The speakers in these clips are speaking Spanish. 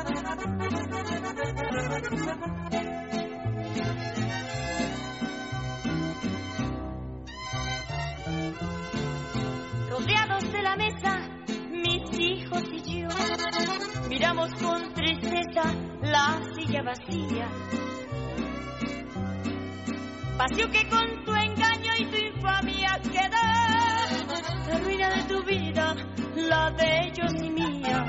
Rodeados de la mesa, mis hijos y yo, miramos con tristeza la silla vacía. Vacío que con tu engaño y tu infamia queda la ruina de tu vida, la de ellos y mía.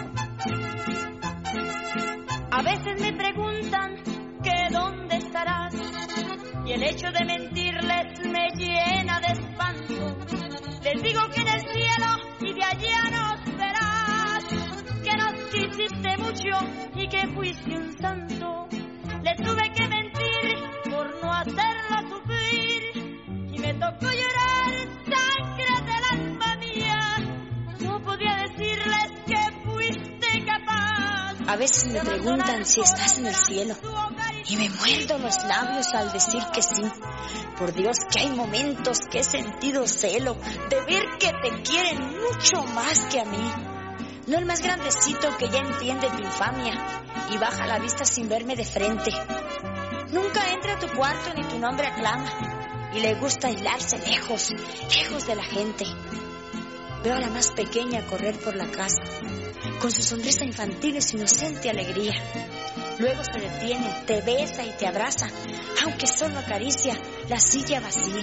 A veces me preguntan que dónde estarás, y el hecho de mentirles me llena de espanto. Les digo que en el cielo y de allá nos verás, que nos quisiste mucho y que fuiste un santo. Les tuve que mentir por no hacerlo sufrir, y me tocó llorar sangre del alma mía. No podía decirles que fuiste capaz. A veces me preguntan si estás en el cielo, y me muerdo los labios al decir que sí. Por Dios que hay momentos que he sentido celo de ver que te quieren mucho más que a mí. No el más grandecito que ya entiende tu infamia y baja la vista sin verme de frente. Nunca entra a tu cuarto ni tu nombre aclama, y le gusta aislarse lejos, lejos de la gente. Veo a la más pequeña correr por la casa, con su sonrisa infantil y su inocente alegría. Luego se detiene, te besa y te abraza, aunque solo acaricia la silla vacía.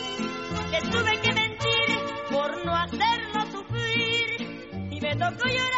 Les tuve que mentir por no hacerlo sufrir, y me tocó llorar